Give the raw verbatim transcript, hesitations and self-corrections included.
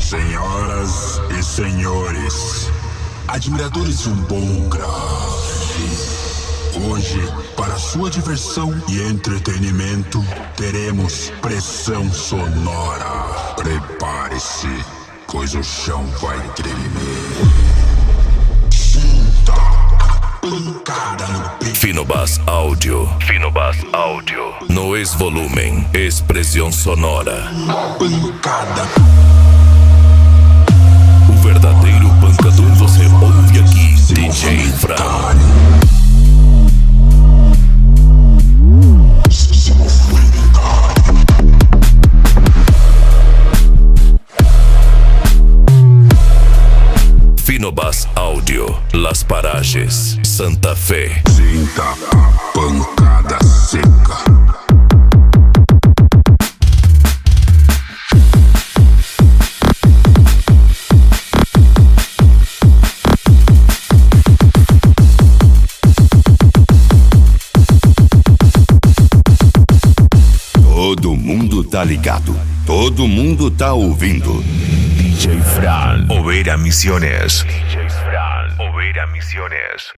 Senhoras e senhores, admiradores de um bom grave, hoje, para sua diversão e entretenimento, teremos pressão sonora. Prepare-se, pois o chão vai tremer. Sinta a pancada no peito. Finobas Áudio. Finobas Áudio. No ex-volumen, expressão sonora. Pancada. O verdadeiro pancador você ouve aqui, D J Fran. Finobas Áudio, Las Parajes, Santa Fe. Sinta a pancada seca. Todo mundo tá ligado, todo mundo tá ouvindo. D J Fran, Oveira Misiones. D J Fran, Oveira Misiones.